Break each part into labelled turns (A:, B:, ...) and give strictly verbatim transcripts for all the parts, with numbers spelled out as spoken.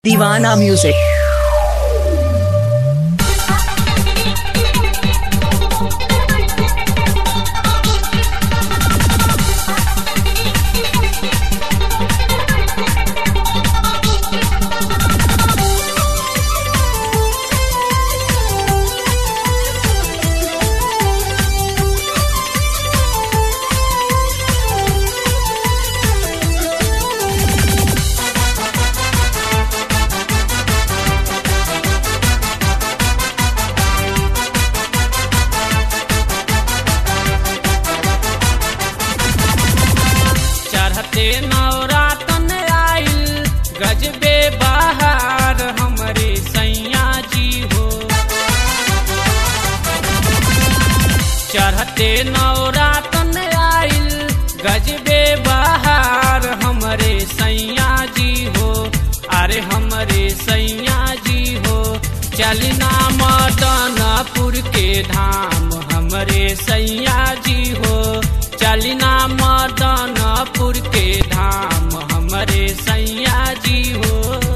A: दीवाना म्यूजिक।
B: नवरातन आइल गजबे बहार हमरे सैया जी हो। चढ़ते नवरातन आइल गजबे बहार हमरे सैया जी हो। अरे हमरे सैया जी हो। चलना मदनपुर के धाम हमरे सैया जी हो। चलना मदनपुर के धाम हमरे सैया जी हो।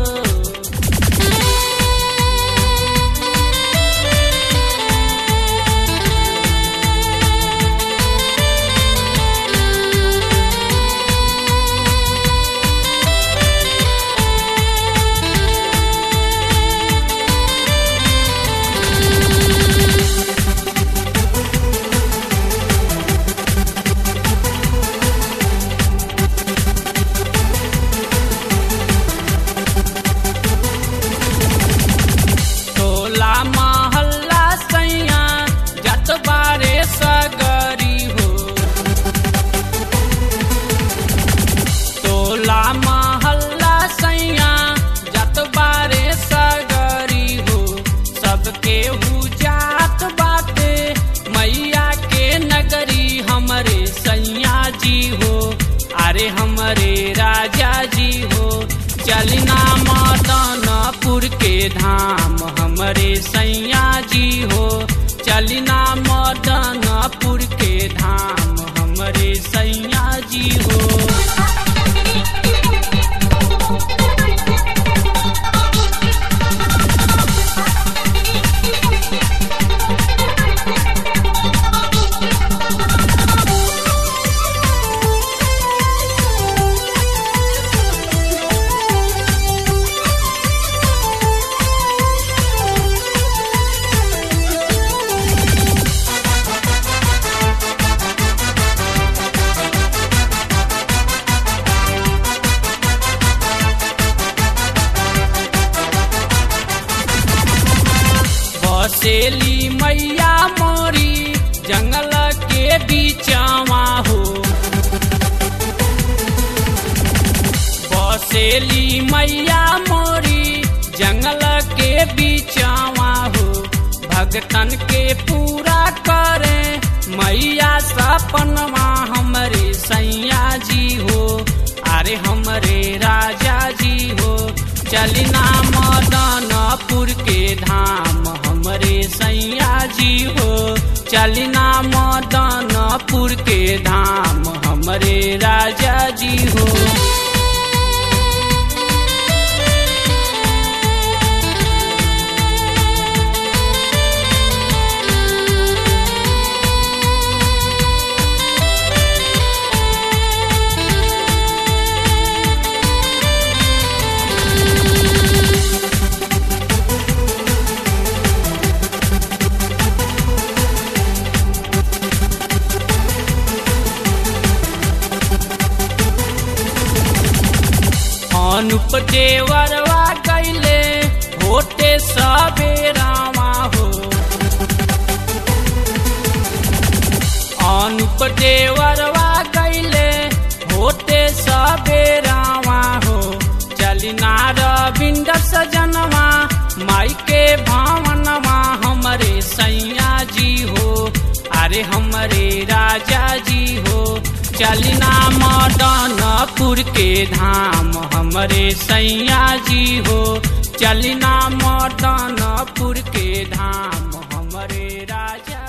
B: अरे हमरे राजा जी हो। चलना मदनपुर के धाम हमरे सैया जी हो। चलना मदनपुर के धाम हमरे सैया जी हो। बसेली मैया मोरी जंगल के बीचवा हो। बसेली मैया मोरी जंगल के बीचवा हो। भगतन के पूरा करे मैया सपनवा हमरे सैया जी हो। अरे हमरे राजा जी हो। चलना मदनपुर के धाम हमरे सैया जी हो। चलना मदनपुर के धाम हमरे राजा जी हो। अनुप देवरवा कैले होते सबेरावा हो। अनुप देवरवा कैले होते सबेरावा हो। चलना रविंदर सजनवा माई के भावनवा हमरे सैया जी हो। अरे हमरे राजा जी हो। चलना मदनपुर के धाम हमरे सैया जी हो। चलना मदनपुर के धाम हमरे राजा